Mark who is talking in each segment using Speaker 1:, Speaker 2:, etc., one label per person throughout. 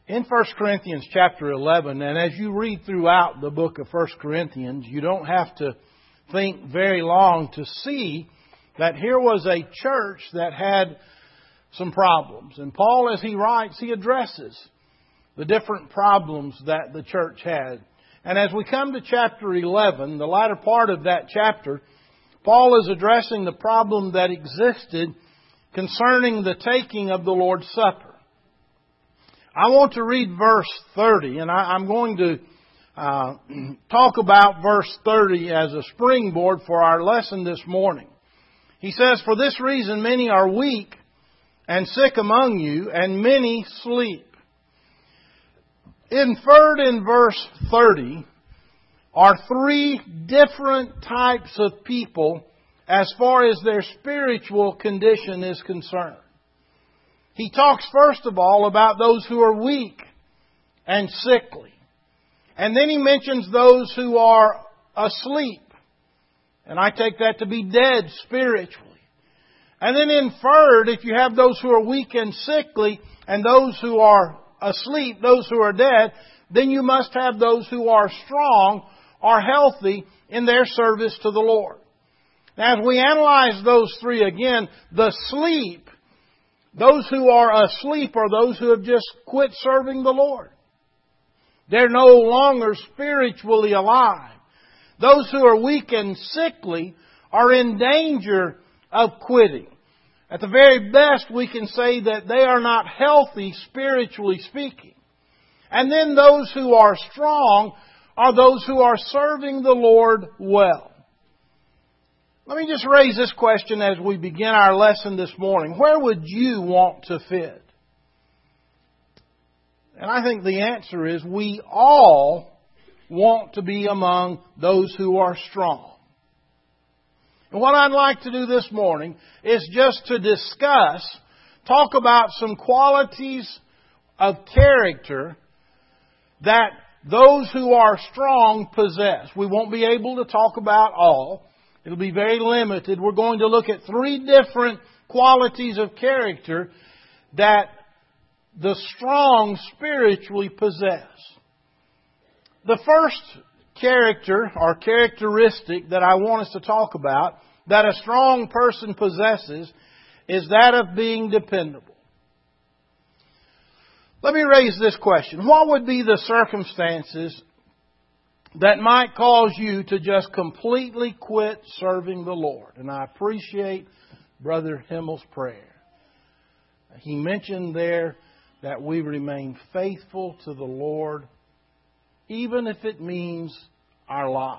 Speaker 1: In 1 Corinthians chapter 11, and as you read throughout the book of 1 Corinthians, you don't have to think very long to see that here was a church that had some problems. And Paul, as he writes, he addresses the different problems that the church had. And as we come to chapter 11, the latter part of that chapter, Paul is addressing the problem that existed concerning the taking of the Lord's Supper. I want to read verse 30, and I'm going to talk about verse 30 as a springboard for our lesson this morning. He says, "For this reason many are weak and sick among you, and many sleep." Inferred in verse 30 are three different types of people as far as their spiritual condition is concerned. He talks first of all about those who are weak and sickly. And then he mentions those who are asleep. And I take that to be dead spiritually. And then inferred, if you have those who are weak and sickly and those who are asleep, those who are dead, then you must have those who are strong or healthy in their service to the Lord. Now, as we analyze those three again, the sleep, those who are asleep are those who have just quit serving the Lord. They're no longer spiritually alive. Those who are weak and sickly are in danger of quitting. At the very best, we can say that they are not healthy, spiritually speaking. And then those who are strong are those who are serving the Lord well. Let me just raise this question as we begin our lesson this morning. Where would you want to fit? And I think the answer is we all want to be among those who are strong. And what I'd like to do this morning is just to talk about some qualities of character that those who are strong possess. We won't be able to talk about all. It'll be very limited. We're going to look at three different qualities of character that the strong spiritually possess. The first character or characteristic that I want us to talk about that a strong person possesses is that of being dependable. Let me raise this question. What would be the circumstances that might cause you to just completely quit serving the Lord? And I appreciate Brother Himmel's prayer. He mentioned there that we remain faithful to the Lord, even if it means our life.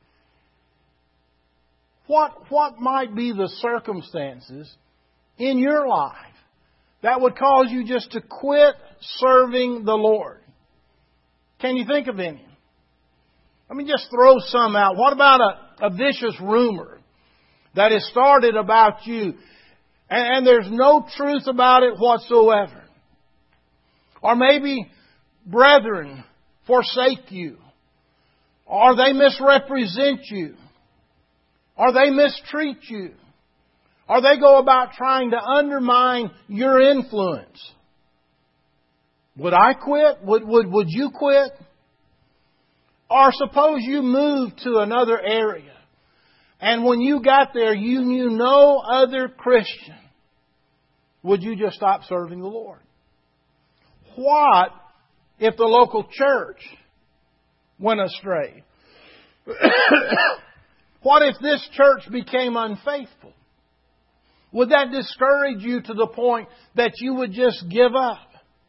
Speaker 1: What might be the circumstances in your life that would cause you just to quit serving the Lord? Can you think of any? Let me just throw some out. What about a vicious rumor that is started about you and there's no truth about it whatsoever? Or maybe brethren forsake you. Or they misrepresent you. Or they mistreat you. Or they go about trying to undermine your influence. Would I quit? Would you quit? Or suppose you moved to another area, and when you got there, you knew no other Christian. Would you just stop serving the Lord? What if the local church went astray? What if this church became unfaithful? Would that discourage you to the point that you would just give up?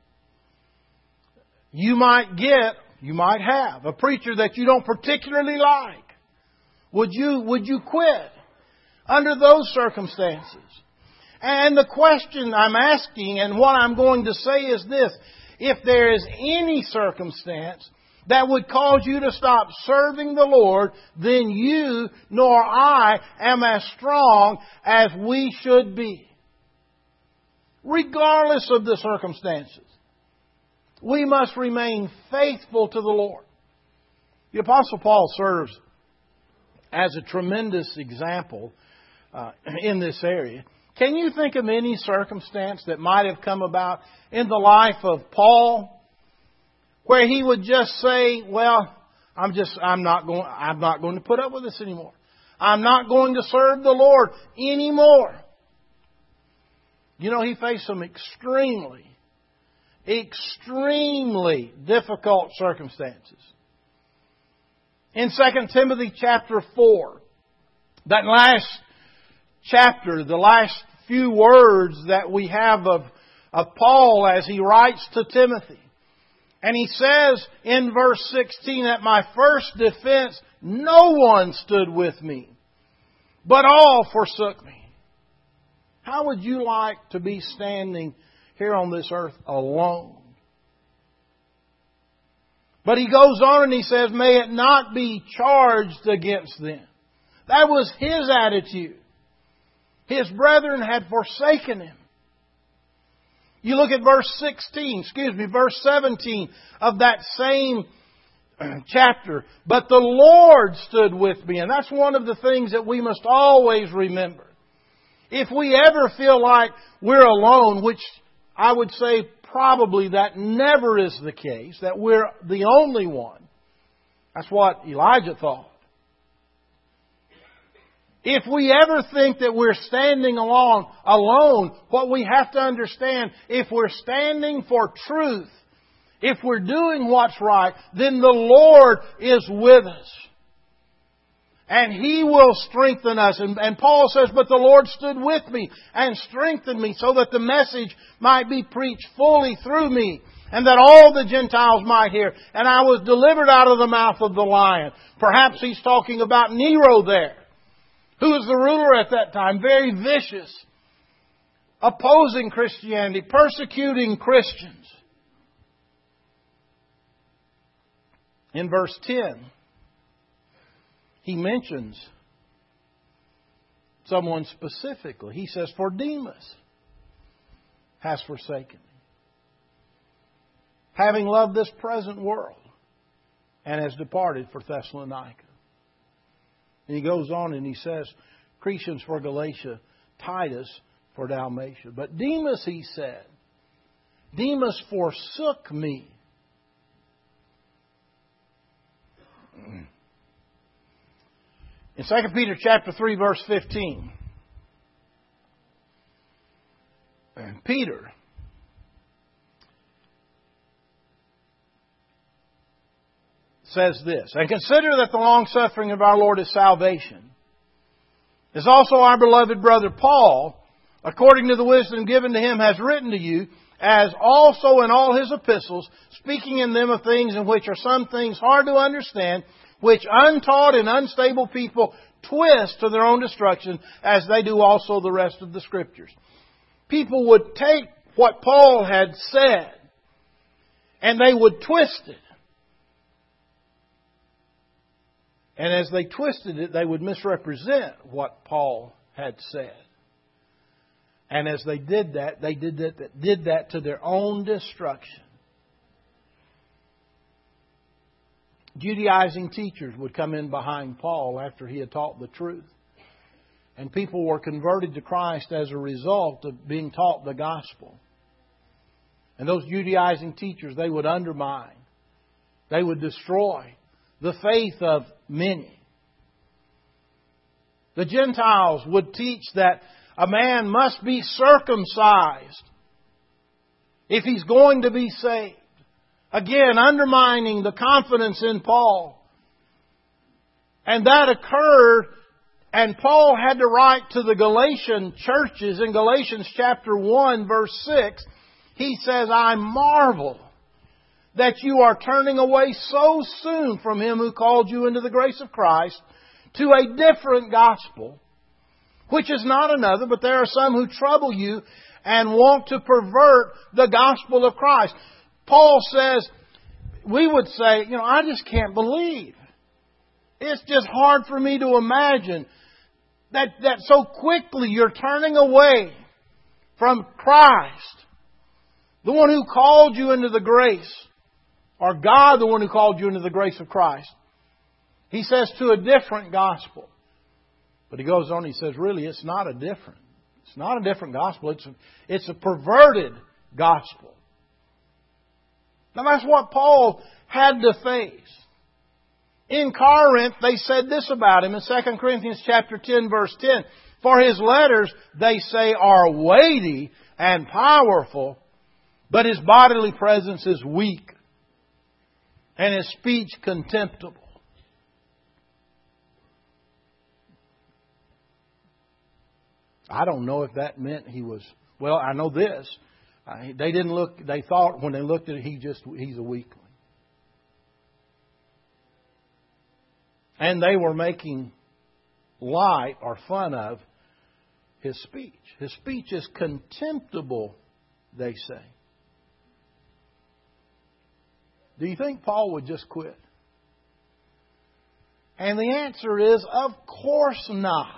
Speaker 1: You might have a preacher that you don't particularly like. Would you quit under those circumstances? And the question I'm asking and what I'm going to say is this: if there is any circumstance that would cause you to stop serving the Lord, then you nor I am as strong as we should be. Regardless of the circumstances, we must remain faithful to the Lord. The Apostle Paul serves as a tremendous example in this area. Can you think of any circumstance that might have come about in the life of Paul where he would just say, well, I'm not going to put up with this anymore. I'm not going to serve the Lord anymore. You know, he faced some extremely difficult circumstances. In 2 Timothy chapter 4, that last chapter, the last few words that we have of Paul as he writes to Timothy. And he says in verse 16, at my first defense, no one stood with me, but all forsook me. How would you like to be standing here on this earth alone? But he goes on and he says, may it not be charged against them. That was his attitude. His brethren had forsaken him. You look at verse 17 of that same chapter. But the Lord stood with me. And that's one of the things that we must always remember. If we ever feel like we're alone, which I would say probably that never is the case, that we're the only one. That's what Elijah thought. If we ever think that we're standing alone, what we have to understand, if we're standing for truth, if we're doing what's right, then the Lord is with us. And He will strengthen us. And Paul says, but the Lord stood with me and strengthened me so that the message might be preached fully through me and that all the Gentiles might hear. And I was delivered out of the mouth of the lion. Perhaps he's talking about Nero there, who was the ruler at that time, very vicious, opposing Christianity, persecuting Christians. In verse 10, he mentions someone specifically. He says, for Demas has forsaken me, having loved this present world, and has departed for Thessalonica. And he goes on and he says, Crescens for Galatia, Titus for Dalmatia. But Demas, he said, Demas forsook me. In 2 Peter chapter 3, verse 15, Peter says this, and consider that the long suffering of our Lord is salvation, as also our beloved brother Paul, according to the wisdom given to him, has written to you, as also in all his epistles, speaking in them of things in which are some things hard to understand, which untaught and unstable people twist to their own destruction, as they do also the rest of the Scriptures. People would take what Paul had said, and they would twist it. And as they twisted it, they would misrepresent what Paul had said. And as they did that, they did that to their own destruction. Judaizing teachers would come in behind Paul after he had taught the truth. And people were converted to Christ as a result of being taught the gospel. And those Judaizing teachers, they would undermine, they would destroy the faith of many. The Gentiles would teach that a man must be circumcised if he's going to be saved. Again, undermining the confidence in Paul. And that occurred, and Paul had to write to the Galatian churches in Galatians chapter 1, verse 6. He says, I marvel that you are turning away so soon from Him who called you into the grace of Christ to a different gospel, which is not another, but there are some who trouble you and want to pervert the gospel of Christ. Paul says, we would say, I just can't believe. It's just hard for me to imagine that so quickly you're turning away from Christ, the one who called you into the grace, or God, the one who called you into the grace of Christ. He says to a different gospel. But he goes on, he says, really, it's not a different gospel. It's a perverted gospel. Now that's what Paul had to face. In Corinth, they said this about him in 2 Corinthians chapter 10, verse 10. For his letters, they say, are weighty and powerful, but his bodily presence is weak, and his speech contemptible. I don't know if that meant he was, well, I know this. They thought when they looked at it, he's a weakling. And they were making light or fun of his speech. His speech is contemptible, they say. Do you think Paul would just quit? And the answer is, of course not.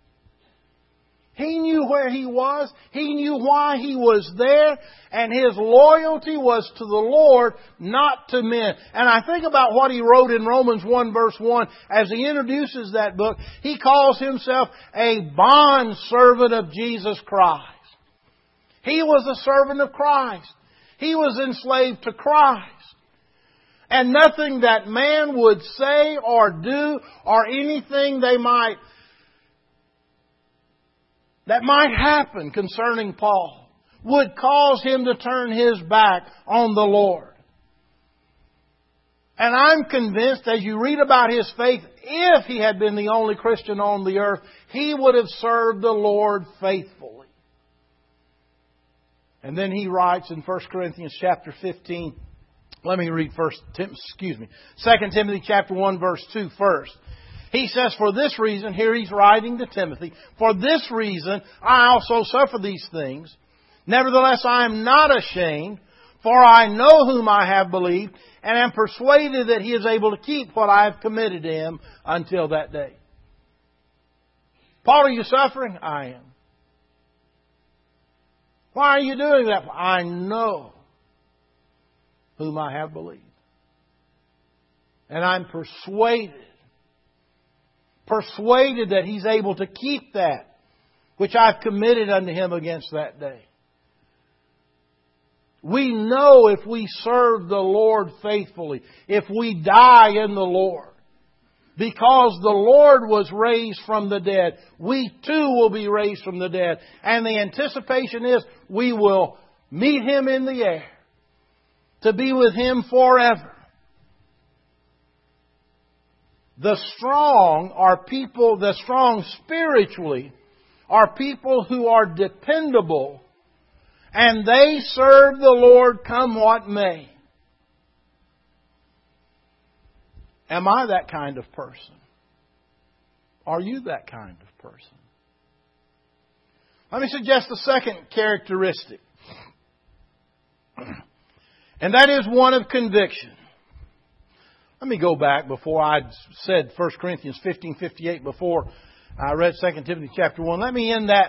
Speaker 1: He knew where he was. He knew why he was there. And his loyalty was to the Lord, not to men. And I think about what he wrote in Romans 1 verse 1. As he introduces that book, he calls himself a bondservant of Jesus Christ. He was a servant of Christ. He was enslaved to Christ. And nothing that man would say or do or anything that might happen concerning Paul would cause him to turn his back on the Lord. And I'm convinced, as you read about his faith, if he had been the only Christian on the earth, he would have served the Lord faithfully. And then he writes in 1 Corinthians chapter 15, let me read 2 Timothy chapter 1 verse 2 first. He says, for this reason, here he's writing to Timothy, for this reason I also suffer these things. Nevertheless, I am not ashamed, for I know whom I have believed, and am persuaded that he is able to keep what I have committed to him until that day. Paul, are you suffering? I am. Why are you doing that? I know whom I have believed. And I'm persuaded that he's able to keep that which I've committed unto him against that day. We know if we serve the Lord faithfully, if we die in the Lord, because the Lord was raised from the dead, we too will be raised from the dead. And the anticipation is we will meet Him in the air to be with Him forever. The strong spiritually are people who are dependable, and they serve the Lord come what may. Am I that kind of person? Are you that kind of person? Let me suggest a second characteristic. And that is one of conviction. Let me go back before I said 1 Corinthians 15:58 before I read 2 Timothy chapter 1. Let me end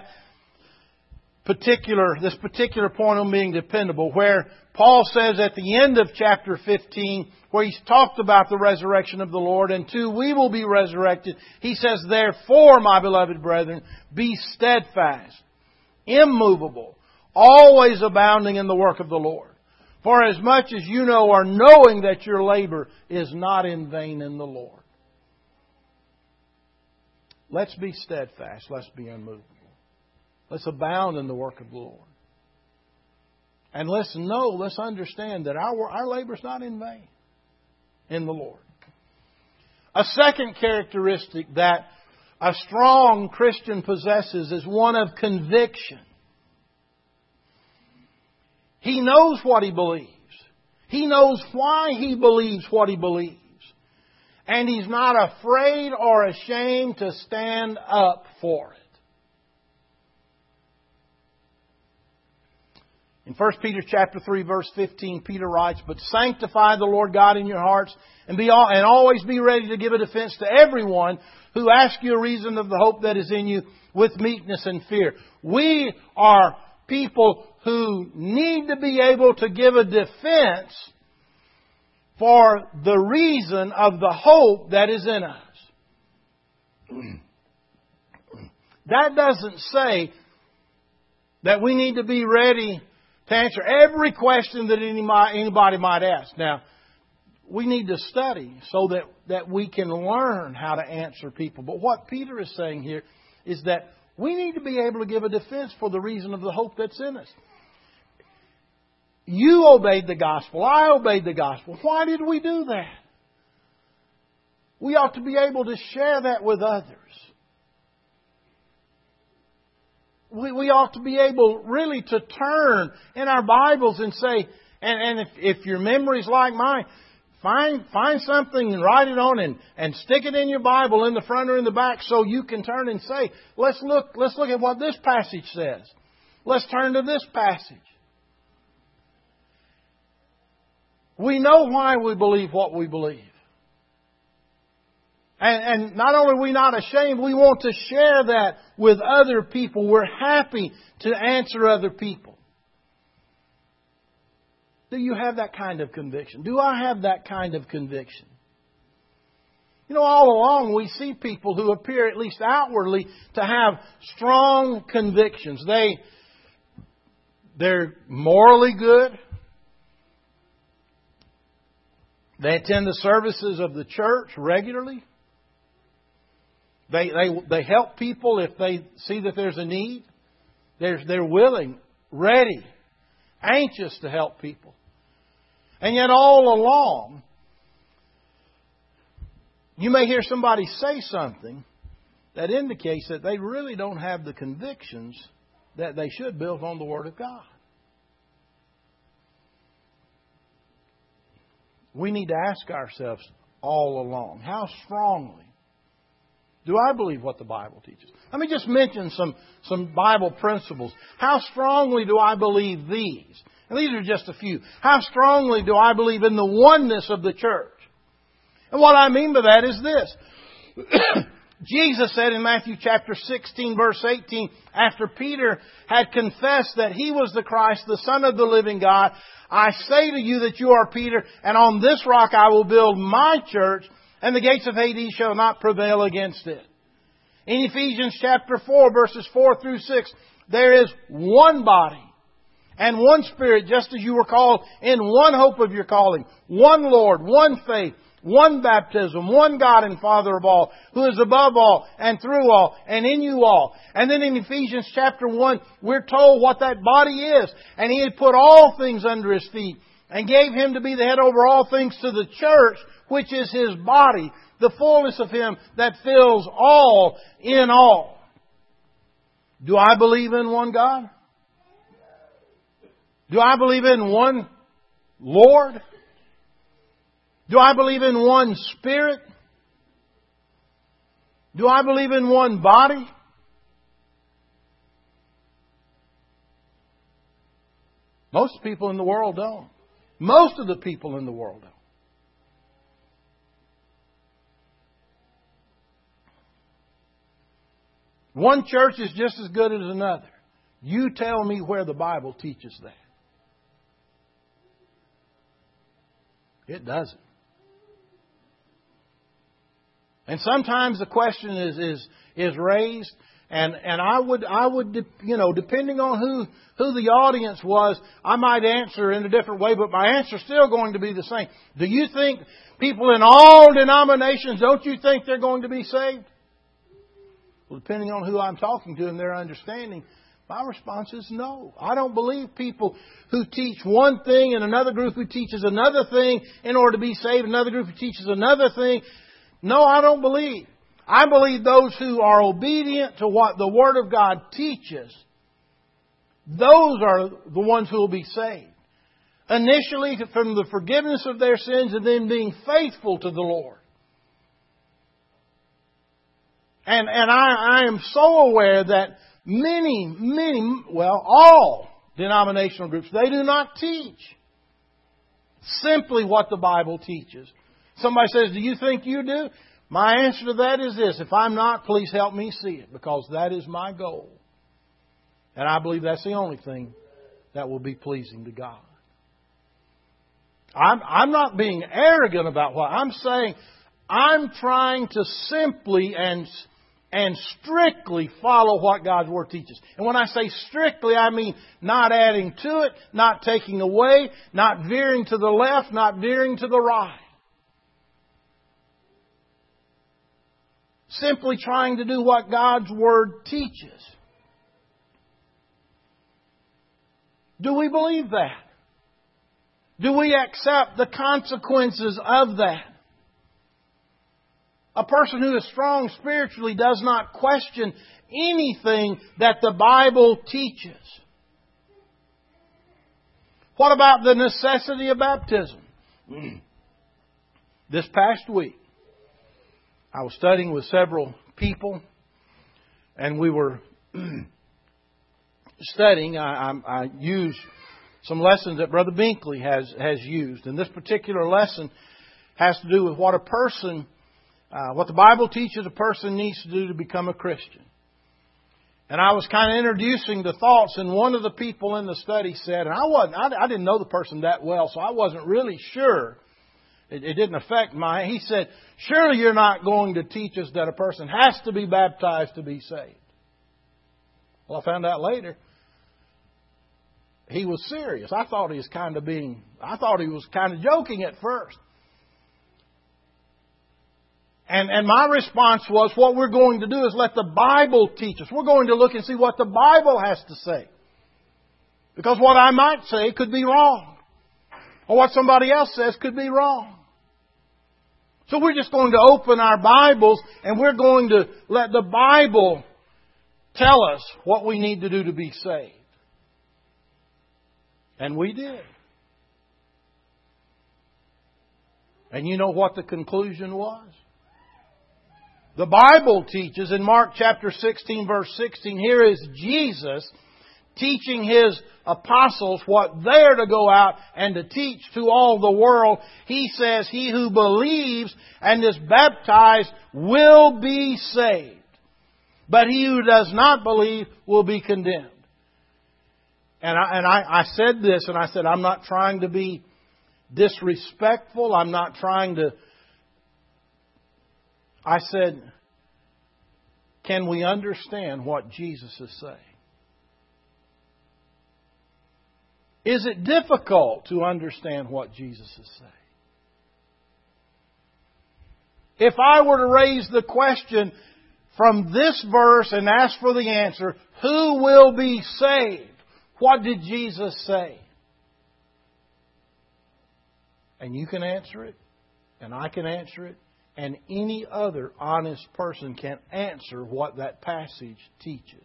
Speaker 1: this particular point on being dependable, where Paul says at the end of chapter 15, where he's talked about the resurrection of the Lord, and too we will be resurrected. He says, therefore, my beloved brethren, be steadfast, immovable, always abounding in the work of the Lord. For as much as you know or knowing that your labor is not in vain in the Lord. Let's be steadfast. Let's be unmovable. Let's abound in the work of the Lord. And let's understand that our labor is not in vain in the Lord. A second characteristic that a strong Christian possesses is one of conviction. He knows what he believes. He knows why he believes what he believes. And he's not afraid or ashamed to stand up for it. In 1 Peter chapter 3 verse 15, Peter writes, but sanctify the Lord God in your hearts and always be ready to give a defense to everyone who asks you a reason of the hope that is in you with meekness and fear. We are people who need to be able to give a defense for the reason of the hope that is in us. That doesn't say that we need to be ready to answer every question that anybody might ask. Now, we need to study so that we can learn how to answer people. But what Peter is saying here is that we need to be able to give a defense for the reason of the hope that's in us. You obeyed the gospel. I obeyed the gospel. Why did we do that? We ought to be able to share that with others. We ought to be able really to turn in our Bibles and say, and if your memory's like mine, find something and write it on and stick it in your Bible in the front or in the back so you can turn and say, let's look at what this passage says. Let's turn to this passage. We know why we believe what we believe. And not only are we not ashamed, we want to share that with other people. We're happy to answer other people. Do you have that kind of conviction? Do I have that kind of conviction? You know, all along we see people who appear, at least outwardly, to have strong convictions. They're morally good. They attend the services of the church regularly. They help people if they see that there's a need. They're willing, ready, anxious to help people. And yet all along, you may hear somebody say something that indicates that they really don't have the convictions that they should build on the Word of God. We need to ask ourselves all along, how strongly do I believe what the Bible teaches? Let me just mention some Bible principles. How strongly do I believe these? And these are just a few. How strongly do I believe in the oneness of the church? And what I mean by that is this. Jesus said in Matthew chapter 16, verse 18, after Peter had confessed that he was the Christ, the Son of the living God, I say to you that you are Peter, and on this rock I will build my church, and the gates of Hades shall not prevail against it. In Ephesians chapter 4, verses 4 through 6, there is one body and one Spirit, just as you were called in one hope of your calling, one Lord, one faith, one baptism, one God and Father of all, who is above all and through all and in you all. And then in Ephesians chapter 1, we're told what that body is. And He had put all things under His feet and gave Him to be the head over all things to the church, which is His body, the fullness of Him that fills all in all. Do I believe in one God? Do I believe in one Lord? Do I believe in one Spirit? Do I believe in one body? Most people in the world don't. Most of the people in the world don't. One church is just as good as another. You tell me where the Bible teaches that. It doesn't. And sometimes the question is raised, and I would depending on who the audience was, I might answer in a different way, but my answer is still going to be the same. Do you think people in all denominations, don't you think they're going to be saved? Well, depending on who I'm talking to and their understanding, my response is no. I don't believe people who teach one thing and another group who teaches another thing in order to be saved, another group who teaches another thing. No, I don't believe. I believe those who are obedient to what the Word of God teaches, those are the ones who will be saved. Initially from the forgiveness of their sins and then being faithful to the Lord. And I am so aware that all denominational groups, they do not teach simply what the Bible teaches. Somebody says, do you think you do? My answer to that is this. If I'm not, please help me see it, because that is my goal. And I believe that's the only thing that will be pleasing to God. I'm not being arrogant about what I'm saying. I'm trying to simply and and strictly follow what God's Word teaches. And when I say strictly, I mean not adding to it, not taking away, not veering to the left, not veering to the right. Simply trying to do what God's Word teaches. Do we believe that? Do we accept the consequences of that? A person who is strong spiritually does not question anything that the Bible teaches. What about the necessity of baptism? This past week, I was studying with several people, and we were studying. I used some lessons that Brother Binkley has used. And this particular lesson has to do with what a person, what the Bible teaches a person needs to do to become a Christian. And I was kind of introducing the thoughts, and one of the people in the study said, and I didn't know the person that well, so I wasn't really sure. It didn't affect he said, surely you're not going to teach us that a person has to be baptized to be saved. Well, I found out later he was serious. I thought he was kind of joking at first. And my response was, what we're going to do is let the Bible teach us. We're going to look and see what the Bible has to say. Because what I might say could be wrong. Or what somebody else says could be wrong. So we're just going to open our Bibles and we're going to let the Bible tell us what we need to do to be saved. And we did. And you know what the conclusion was? The Bible teaches in Mark chapter 16 verse 16, here is Jesus teaching His apostles what they're to go out and to teach to all the world. He says, he who believes and is baptized will be saved. But he who does not believe will be condemned. And I said this, and I said, I'm not trying to be disrespectful. I'm not trying to... I said, can we understand what Jesus is saying? Is it difficult to understand what Jesus is saying? If I were to raise the question from this verse and ask for the answer, who will be saved? What did Jesus say? And you can answer it, and I can answer it, and any other honest person can answer what that passage teaches.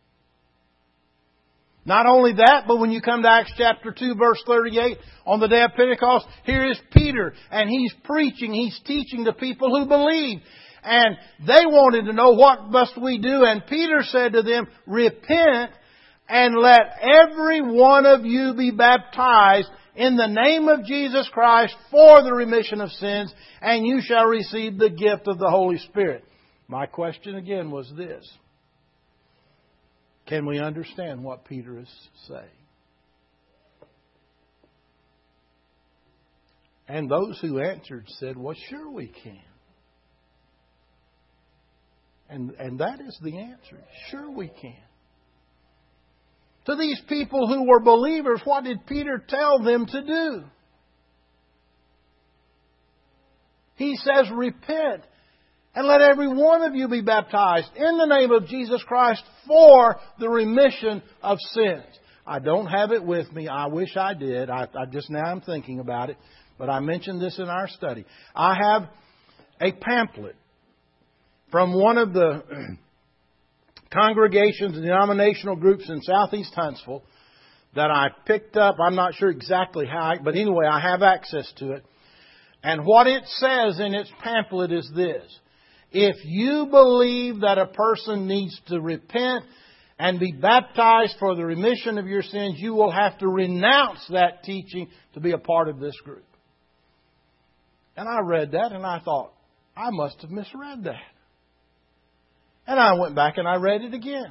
Speaker 1: Not only that, but when you come to Acts chapter 2, verse 38, on the day of Pentecost, here is Peter, and he's preaching, he's teaching the people who believe. And they wanted to know, what must we do? And Peter said to them, repent and let every one of you be baptized in the name of Jesus Christ for the remission of sins, and you shall receive the gift of the Holy Spirit. My question again was this. Can we understand what Peter is saying? And those who answered said, well, sure we can. And that is the answer. Sure we can. To these people who were believers, what did Peter tell them to do? He says, repent and let every one of you be baptized in the name of Jesus Christ for the remission of sins. I don't have it with me. I wish I did. I just now I'm thinking about it. But I mentioned this in our study. I have a pamphlet from one of the congregations and denominational groups in Southeast Huntsville that I picked up. I'm not sure exactly how, but anyway, I have access to it. And what it says in its pamphlet is this. If you believe that a person needs to repent and be baptized for the remission of your sins, you will have to renounce that teaching to be a part of this group. And I read that and I thought, I must have misread that. And I went back and I read it again.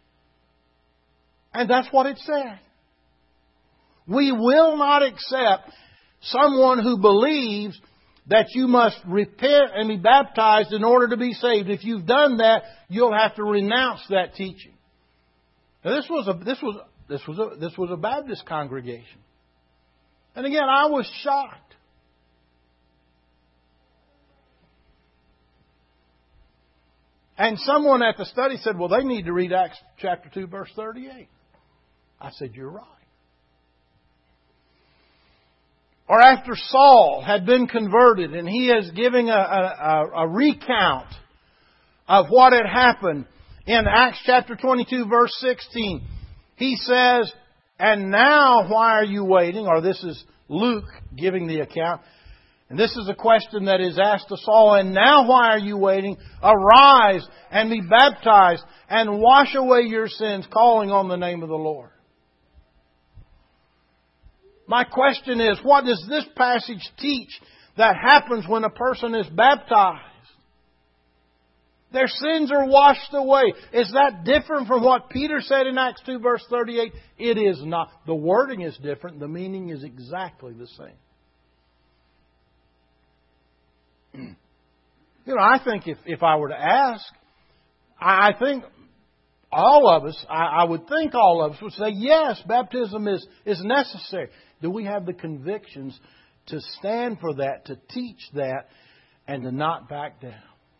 Speaker 1: And that's what it said. We will not accept someone who believes that you must repent and be baptized in order to be saved. If you've done that, you'll have to renounce that teaching. Now, this was a Baptist congregation. And again, I was shocked. And someone at the study said, well, they need to read Acts chapter 2, verse 38. I said, you're right. Or after Saul had been converted and he is giving a recount of what had happened in Acts chapter 22, verse 16, he says, and now why are you waiting? Or this is Luke giving the account. And this is a question that is asked to Saul. And now why are you waiting? Arise and be baptized and wash away your sins, calling on the name of the Lord. My question is, what does this passage teach that happens when a person is baptized? Their sins are washed away. Is that different from what Peter said in Acts 2 verse 38? It is not. The wording is different. The meaning is exactly the same. You know, I think if I were to ask, I think all of us, I would think all of us would say, yes, baptism is necessary. Do we have the convictions to stand for that, to teach that, and to not back down?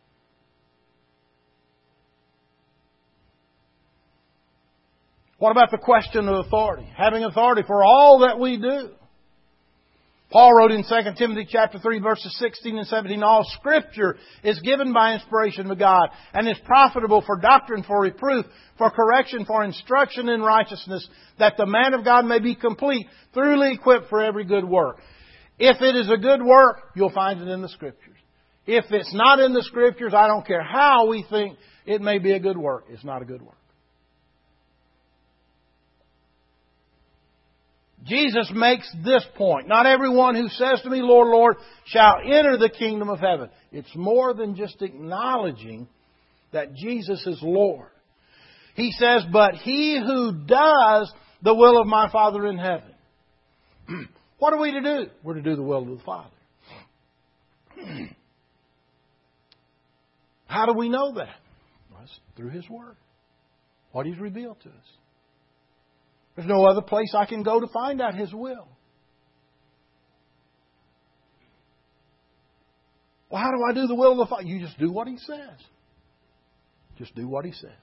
Speaker 1: What about the question of authority? Having authority for all that we do. Paul wrote in 2 Timothy chapter 3 verses 16 and 17, all Scripture is given by inspiration of God and is profitable for doctrine, for reproof, for correction, for instruction in righteousness, that the man of God may be complete, thoroughly equipped for every good work. If it is a good work, you'll find it in the Scriptures. If it's not in the Scriptures, I don't care how we think it may be a good work. It's not a good work. Jesus makes this point. Not everyone who says to me, Lord, Lord, shall enter the kingdom of heaven. It's more than just acknowledging that Jesus is Lord. He says, but he who does the will of my Father in heaven. What are we to do? We're to do the will of the Father. How do we know that? Well, it's through His Word. What He's revealed to us. There's no other place I can go to find out His will. Well, how do I do the will of the Father? You just do what He says. Just do what He says.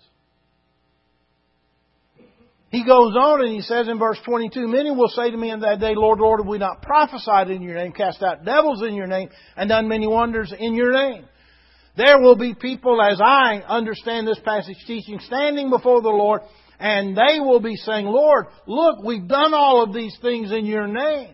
Speaker 1: He goes on and He says in verse 22, many will say to me in that day, Lord, Lord, have we not prophesied in Your name, cast out devils in Your name, and done many wonders in Your name? There will be people, as I understand this passage teaching, standing before the Lord, and they will be saying, Lord, look, we've done all of these things in Your name.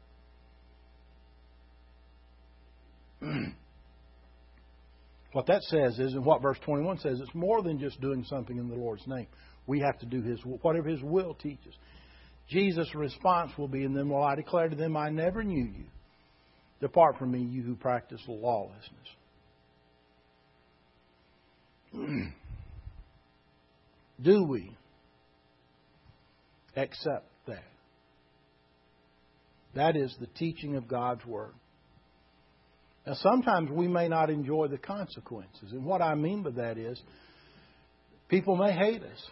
Speaker 1: What that says is, and what verse 21 says, it's more than just doing something in the Lord's name. We have to do whatever His will teaches. Jesus' response will be, and then will I declare to them, I never knew you. Depart from me, you who practice lawlessness. Do we accept that? That is the teaching of God's Word. Now, sometimes we may not enjoy the consequences. And what I mean by that is, people may hate us.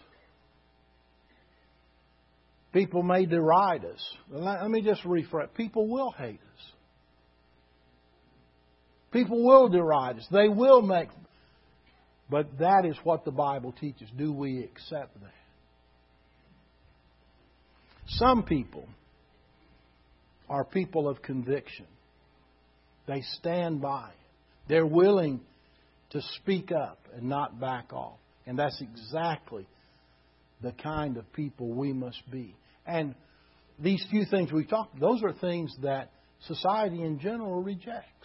Speaker 1: People may deride us. Let me just rephrase. People will hate us. People will deride us. They will make... But that is what the Bible teaches. Do we accept that? Some people are people of conviction. They stand by. They're willing to speak up and not back off. And that's exactly the kind of people we must be. And these few things we've talked about, those are things that society in general rejects.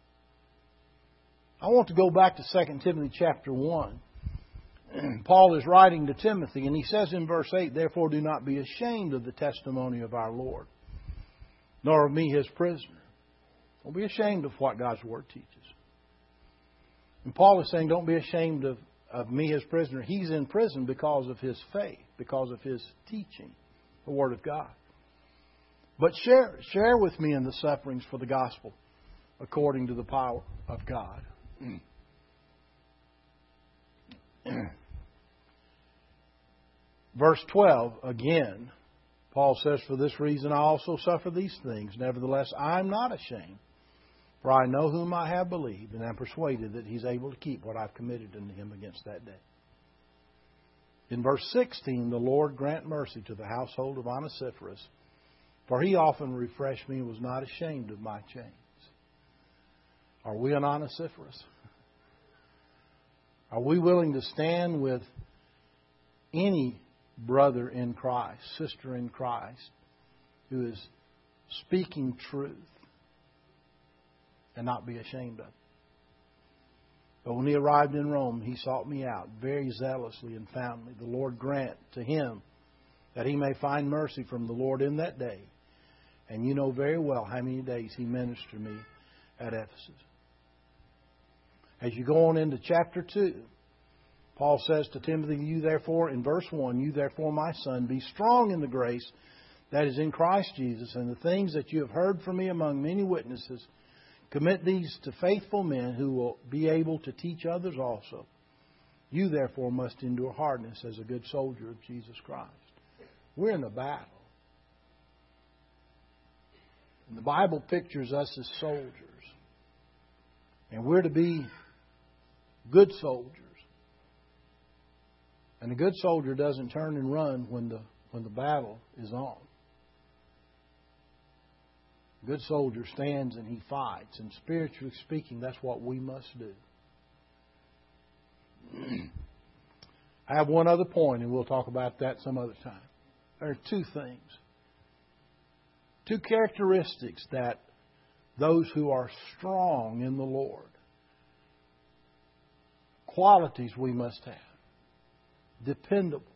Speaker 1: I want to go back to 2 Timothy chapter 1. Paul is writing to Timothy, and he says in verse 8, therefore do not be ashamed of the testimony of our Lord, nor of me his prisoner. Don't be ashamed of what God's Word teaches. And Paul is saying, don't be ashamed of me his prisoner. He's in prison because of his faith, because of his teaching, the Word of God. But share with me in the sufferings for the gospel according to the power of God. Verse 12, again, Paul says, "For this reason I also suffer these things. Nevertheless, I am not ashamed. For I know whom I have believed, and am persuaded that He's able to keep what I've committed unto Him against that day." In verse 16, "The Lord grant mercy to the household of Onesiphorus, for he often refreshed me and was not ashamed of my chains." Are we an Onesiphorus? Are we willing to stand with any brother in Christ, sister in Christ, who is speaking truth and not be ashamed of it? But when he arrived in Rome, he sought me out very zealously and found me. The Lord grant to him that he may find mercy from the Lord in that day. And you know very well how many days he ministered to me at Ephesus. As you go on into chapter 2, Paul says to Timothy, "You therefore," in verse 1, "You therefore, my son, be strong in the grace that is in Christ Jesus, and the things that you have heard from me among many witnesses, commit these to faithful men who will be able to teach others also. You therefore must endure hardness as a good soldier of Jesus Christ." We're in a battle. And the Bible pictures us as soldiers. And we're to be good soldiers. And a good soldier doesn't turn and run when the battle is on. A good soldier stands and he fights. And spiritually speaking, that's what we must do. I have one other point, and we'll talk about that some other time. There are two things. Two characteristics that those who are strong in the Lord, qualities we must have. Dependable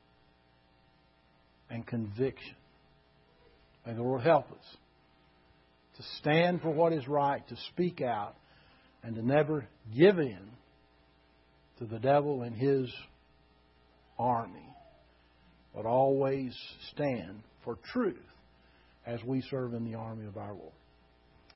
Speaker 1: and conviction. May the Lord help us to stand for what is right, to speak out, and to never give in to the devil and his army, but always stand for truth as we serve in the army of our Lord.